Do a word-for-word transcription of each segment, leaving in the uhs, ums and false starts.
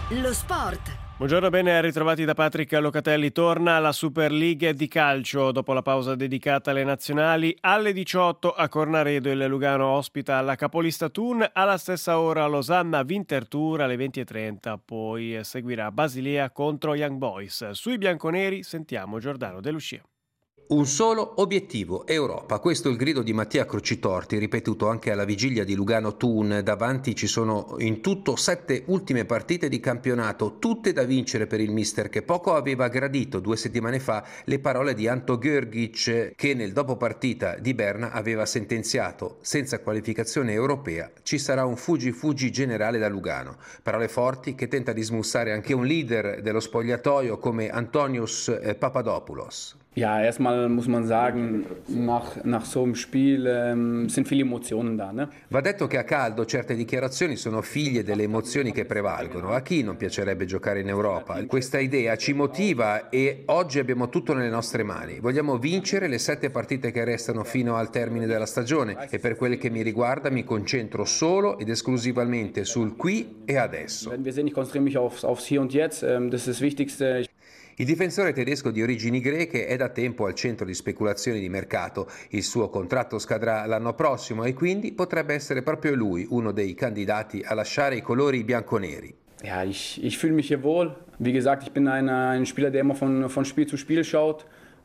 Lo sport. Buongiorno, bene ritrovati da Patrick Locatelli. Torna la Super League di calcio dopo la pausa dedicata alle nazionali. Alle diciotto a Cornaredo il Lugano ospita la capolista Thun, alla stessa ora Losanna Winterthur alle venti e trenta, poi seguirà Basilea contro Young Boys. Sui bianconeri sentiamo Giordano De Lucia. Un solo obiettivo, Europa. Questo è il grido di Mattia Crocitorti, ripetuto anche alla vigilia di Lugano-Thun. Davanti ci sono in tutto sette ultime partite di campionato, tutte da vincere per il mister, che poco aveva gradito due settimane fa le parole di Anto Görgic, che nel dopopartita di Berna aveva sentenziato: senza qualificazione europea ci sarà un fuggi-fuggi generale da Lugano. Parole forti che tenta di smussare anche un leader dello spogliatoio come Antonius Papadopoulos. Ja, erstmal muss man sagen, nach, nach so einem Spiel ähm, sind viele Emotionen da, ne? Va detto che a caldo certe dichiarazioni sono figlie delle emozioni che prevalgono. A chi non piacerebbe giocare in Europa? Questa idea ci motiva e oggi abbiamo tutto nelle nostre mani. Vogliamo vincere le sette partite che restano fino al termine della stagione e per quel che mi riguarda mi concentro solo ed esclusivamente sul qui e adesso. Wir sehen, ich konzentriere mich aufs, aufs Hier und Jetzt, ähm, das ist das Wichtigste. Il difensore tedesco di origini greche è da tempo al centro di speculazioni di mercato. Il suo contratto scadrà l'anno prossimo e quindi potrebbe essere proprio lui uno dei candidati a lasciare i colori bianconeri. Ja, ich, ich fühle mich hier wohl. Wie gesagt, ich bin ein, ein Spieler, der immer von, von Spiel zu Spiel schaut.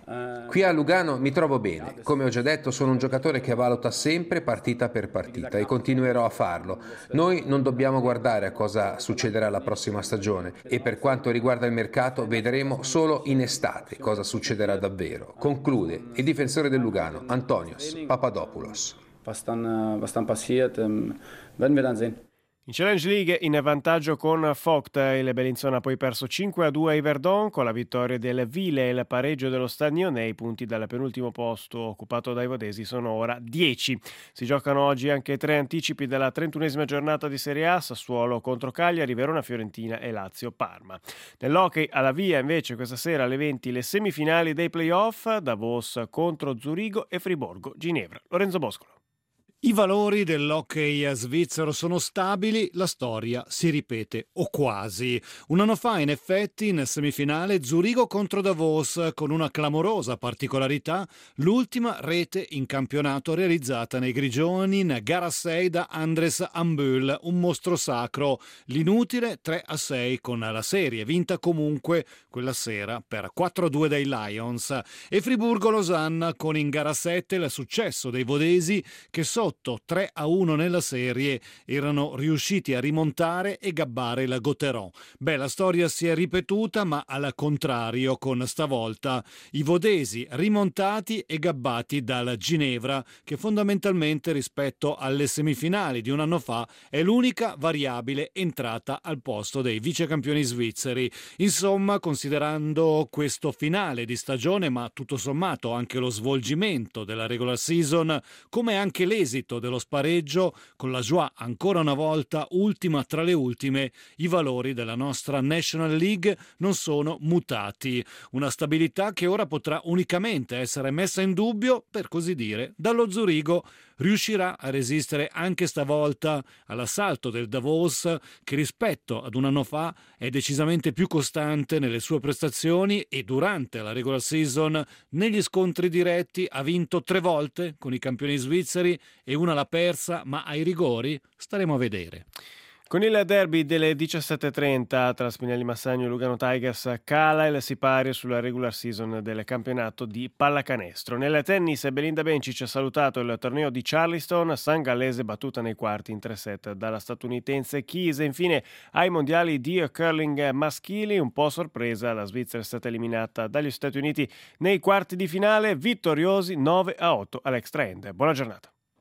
Qui a Lugano mi trovo bene. Come ho già detto, sono un giocatore che valuta sempre partita per partita e continuerò a farlo. Noi non dobbiamo guardare a cosa succederà la prossima stagione e per quanto riguarda il mercato vedremo solo in estate cosa succederà davvero. Conclude il difensore del Lugano, Antonius Papadopoulos. Was dann, was dann passiert, werden wir dann sehen. In Challenge League in vantaggio con Vogt, il Bellinzona ha poi perso cinque a due a Yverdon con la vittoria del Vile e il pareggio dello Stagnonet. I punti dal penultimo posto occupato dai vodesi sono ora dieci. Si giocano oggi anche tre anticipi della trentunesima giornata di Serie A: Sassuolo contro Cagliari, Verona Fiorentina e Lazio Parma. Nell'hockey alla via invece questa sera alle venti le semifinali dei playoff: Davos contro Zurigo e Friburgo Ginevra. Lorenzo Boscolo. I valori dell'hockey svizzero sono stabili, la storia si ripete, o quasi. Un anno fa, in effetti, in semifinale Zurigo contro Davos, con una clamorosa particolarità, l'ultima rete in campionato realizzata nei grigioni in gara sei da Andres Ambühl, un mostro sacro. L'inutile tre a sei con la serie, vinta comunque quella sera per quattro a due dai Lions. E Friburgo-Losanna con in gara sette il successo dei vodesi che sotto tre a uno nella serie erano riusciti a rimontare e gabbare la Gauthieron. Beh, la storia si è ripetuta, ma al contrario, con stavolta i vodesi rimontati e gabbati dal Ginevra, che fondamentalmente rispetto alle semifinali di un anno fa è l'unica variabile entrata al posto dei vicecampioni svizzeri. Insomma, considerando questo finale di stagione, ma tutto sommato anche lo svolgimento della regular season, come anche l'esito dello spareggio, con la Joie ancora una volta ultima tra le ultime, i valori della nostra National League non sono mutati. Una stabilità che ora potrà unicamente essere messa in dubbio, per così dire, dallo Zurigo. Riuscirà a resistere anche stavolta all'assalto del Davos, che rispetto ad un anno fa è decisamente più costante nelle sue prestazioni e durante la regular season negli scontri diretti ha vinto tre volte con i campioni svizzeri e una l'ha persa, ma ai rigori staremo a vedere. Con il derby delle diciassette e trenta tra Spinelli Massagno e Lugano Tigers cala il sipario sulla regular season del campionato di pallacanestro. Nel tennis Belinda Bencic ha salutato il torneo di Charleston, San Gallese battuta nei quarti in tre set dalla statunitense Keys. Infine ai mondiali di curling maschili, un po' sorpresa, la Svizzera è stata eliminata dagli Stati Uniti nei quarti di finale, vittoriosi nove a otto all'extra end. Buona giornata.